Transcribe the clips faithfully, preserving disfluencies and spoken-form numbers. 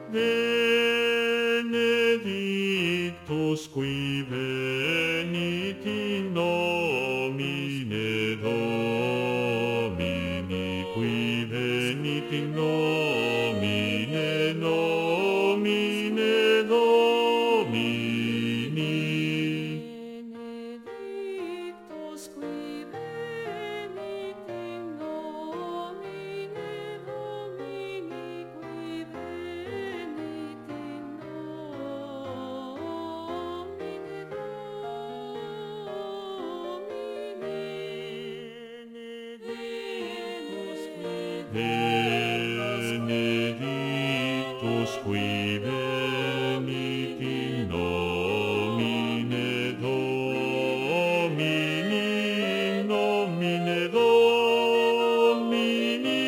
Benedictus qui venit in nomine Domini, qui venit in nomine, nomine Domini. Benedictus qui venit in nomine Domini, qui venit in nomine Benedictus qui venit in nomine Domini, nomine Domini.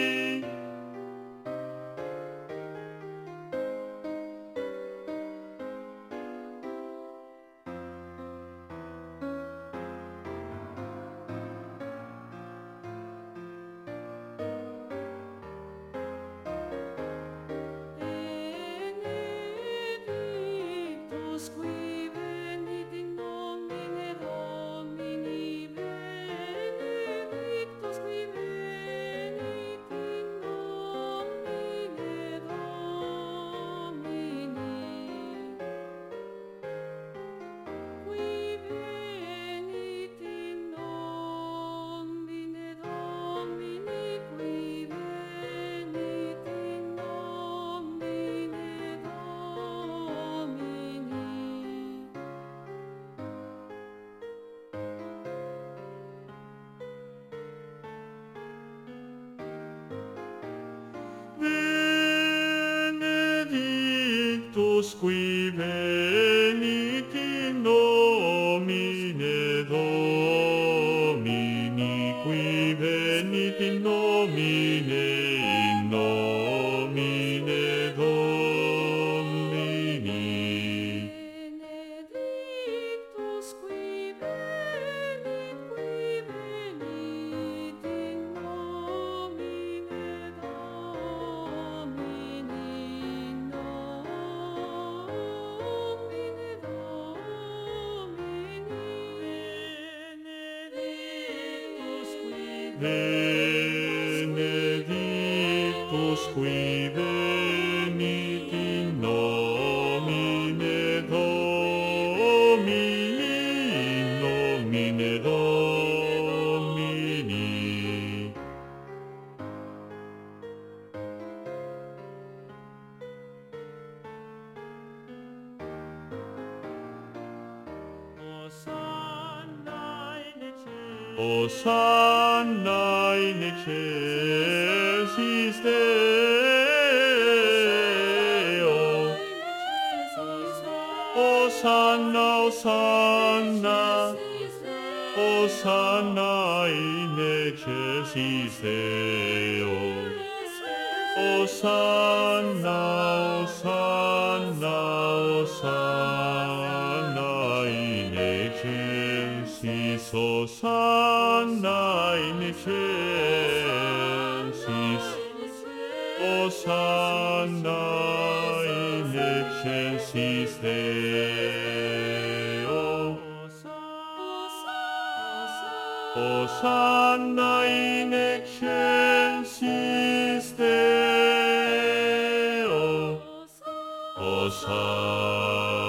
Benedictus qui venit in nomine Domini, benedictus qui venit in nomine Domini, qui venit in nomine Domini, qui venit in nomine Benedictus qui venit in nomine Domini, qui venit in nomine, in nomine Domini. Benedictus qui venit, qui venit in nomine Domini, in nomine Domini. Benedictus qui venit in nomine Domini, in nomine Domini. Hosanna in excelsis Deo. Hosanna, Hosanna, Hosanna in excelsis Deo. Hosanna, Hosanna, Hosanna in excelsis, Hosanna in excelsis, Hosanna in excelsis Deo. Hosanna in excelsis Deo. Hosanna.